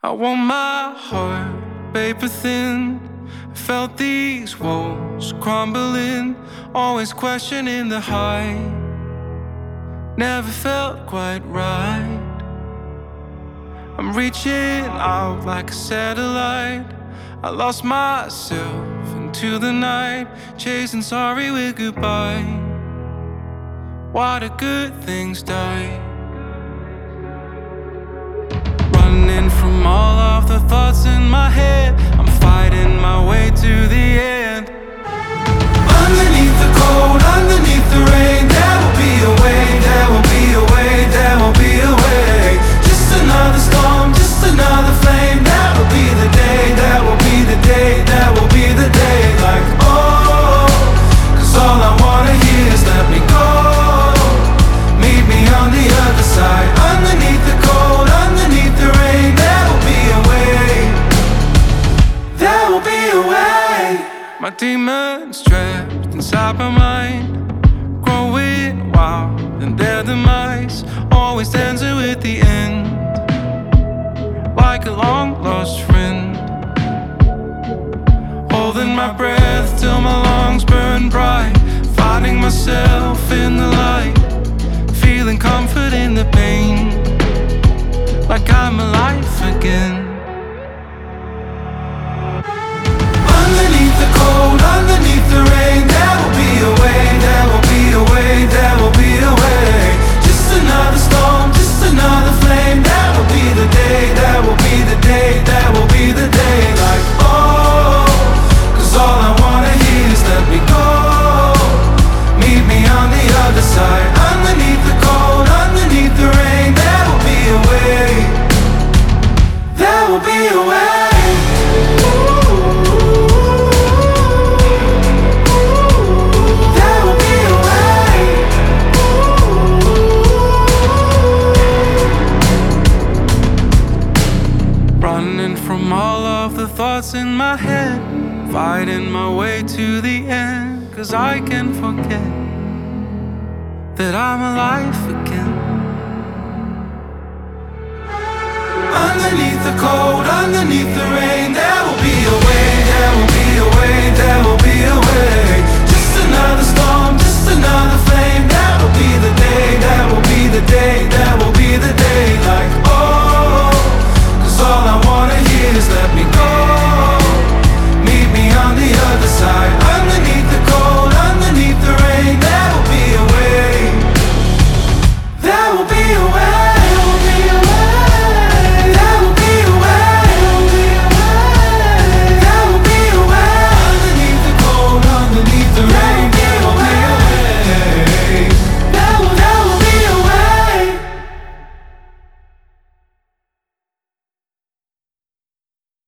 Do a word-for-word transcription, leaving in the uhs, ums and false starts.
I want my heart paper thin. I felt these walls crumbling, always questioning the height. Never felt quite right. I'm reaching out like a satellite. I lost myself into the night, chasing sorry with goodbye. Why do good things die? Running from all of the thoughts in my head, I'm fighting my way to the end. Underneath the cold, underneath the rain, there will be a way, there will be a way, there will be a way. Just another storm, just another flame. That will be the day, that will be the day, that will be the day. Like, oh, cause all I wanna hear is let me go. Meet me on the other side. Underneath the cold, underneath the rain, there will be a way, there will be a way. My demons trapped inside my mind, growing wild in their demise, always dancing with the end, like a long lost friend. Holding my breath till my lungs burn bright, finding myself in the light, feeling comfort in the pain, like I'm alive again. Underneath the cold, underneath the rain, there will be a way, there will be a way, there will be a way. Just another storm, just another flame. That will be the day, that will be the day, that will be the day. Like, oh, cause all I wanna hear is let me go. Meet me on the other side. Underneath the cold, underneath the rain, there will be a way, there will be a way. Running from all of the thoughts in my head, fighting my way to the end, cause I can't forget that I'm alive again. Underneath the cold, underneath the rain, there